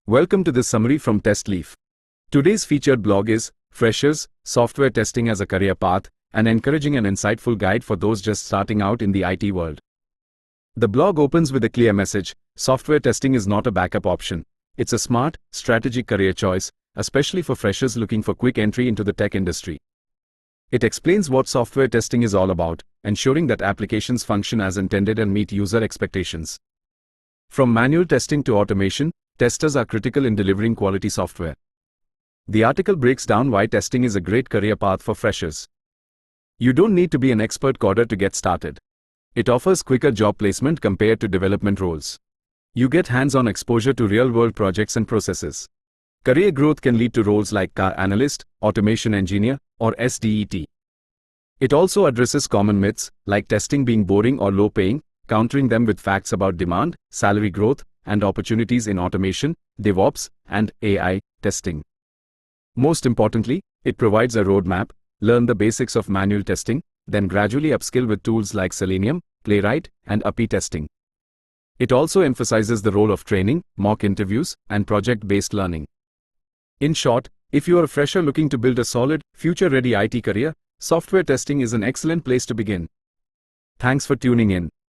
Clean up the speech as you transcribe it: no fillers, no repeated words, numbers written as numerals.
Welcome to this summary from TestLeaf. Today's featured blog is Freshers, Software Testing as a Career Path, an encouraging and insightful guide for those just starting out in the IT world. The blog opens with a clear message: software testing is not a backup option. It's a smart, strategic career choice, especially for freshers looking for quick entry into the tech industry. It explains what software testing is all about, ensuring that applications function as intended and meet user expectations. From manual testing to automation, testers are critical in delivering quality software. The article breaks down why testing is a great career path for freshers. You don't need to be an expert coder to get started. It offers quicker job placement compared to development roles. You get hands-on exposure to real-world projects and processes. Career growth can lead to roles like car analyst, automation engineer, or SDET. It also addresses common myths, like testing being boring or low-paying, countering them with facts about demand, salary growth, and opportunities in automation, DevOps, and AI testing. Most importantly, it provides a roadmap: learn the basics of manual testing, then gradually upskill with tools like Selenium, Playwright, and API testing. It also emphasizes the role of training, mock interviews, and project-based learning. In short, if you are a fresher looking to build a solid, future-ready IT career, software testing is an excellent place to begin. Thanks for tuning in.